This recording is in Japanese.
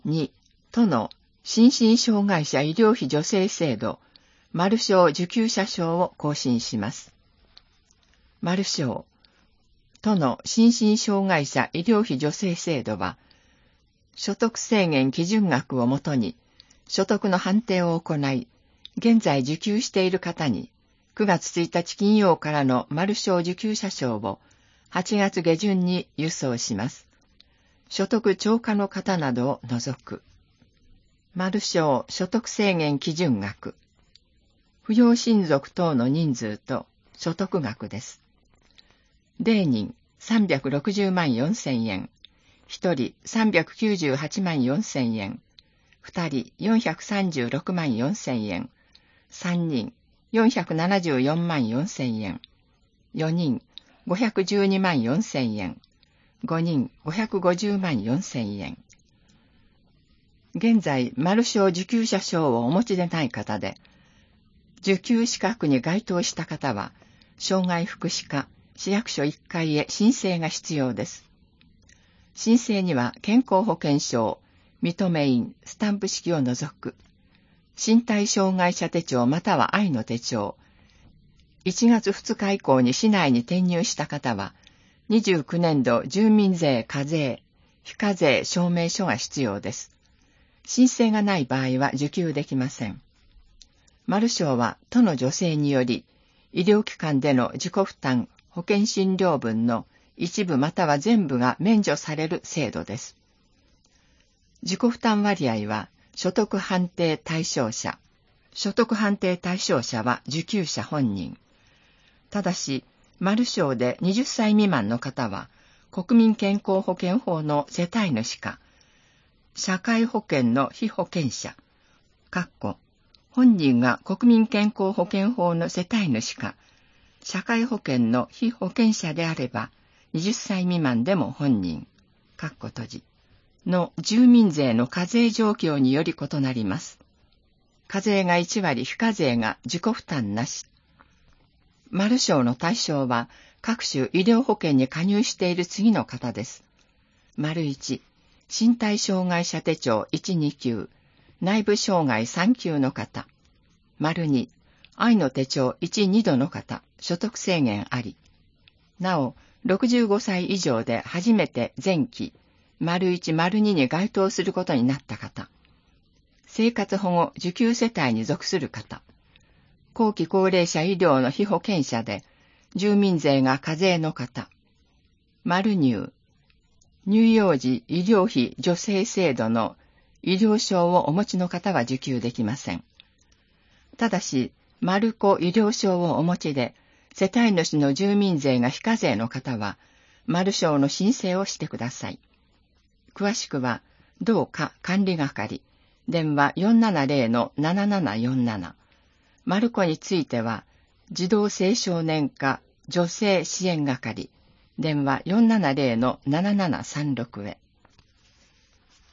2、都の心身障害者医療費助成制度、マル賞受給者証を更新します。マル賞、都の心身障害者医療費助成制度は、所得制限基準額をもとに、所得の判定を行い、現在受給している方に、9月1日金曜からのマル賞受給者証を8月下旬に郵送します。所得超過の方などを除く。マル賞所得制限基準額。扶養親族等の人数と所得額です。0人360万4千円。1人398万4千円。2人436万4千円。3人474万4千円。4人512万4千円。5人550万4千円。現在、マル賞受給者証をお持ちでない方で、受給資格に該当した方は、障害福祉課、市役所1階へ申請が必要です。申請には健康保険証、認め印、スタンプ式を除く、身体障害者手帳または愛の手帳、1月2日以降に市内に転入した方は、29年度住民税課税、非課税証明書が必要です。申請がない場合は受給できません。マル賞は都の助成により、医療機関での自己負担保険診療分の一部または全部が免除される制度です。自己負担割合は所得判定対象者。所得判定対象者は受給者本人。ただし、マル賞で20歳未満の方は、国民健康保険法の世帯主か、社会保険の被保険者、本人が国民健康保険法の世帯主か、社会保険の被保険者であれば、20歳未満でも本人、の住民税の課税状況により異なります。課税が1割、非課税が自己負担なし。マル賞の対象は、各種医療保険に加入している次の方です。丸1、身体障害者手帳1、2級、内部障害3級の方。丸2、愛の手帳1、2度の方、所得制限あり。なお、65歳以上で初めて前期、丸1、丸2に該当することになった方。生活保護受給世帯に属する方。後期高齢者医療の被保険者で、住民税が課税の方。丸入。乳幼児医療費助成制度の医療証をお持ちの方は受給できません。ただし、丸子医療証をお持ちで、世帯主の住民税が非課税の方は、丸賞の申請をしてください。詳しくは、同課管理係、電話 470-7747。丸子については、児童青少年課女性支援係、電話 470-7736 へ。